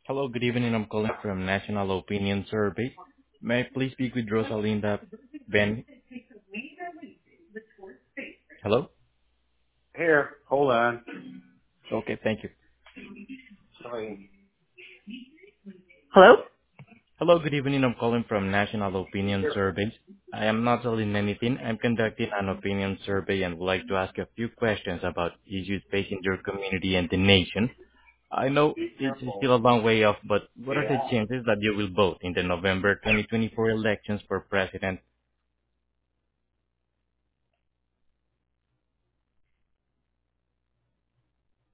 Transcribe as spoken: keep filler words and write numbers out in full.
Hello, good evening. I'm calling from National Opinion Survey. May I please speak with Rosalinda Ben? Hello? Here, hold on. Okay, thank you. Sorry. Hello, good evening. I'm calling from National Opinion Survey. I am not selling anything. I'm conducting an opinion survey and would like to ask a few questions about issues facing your community and the nation. I know Be it's careful. still a long way off, but what are the Yeah. chances that you will vote in the November twenty twenty-four elections for president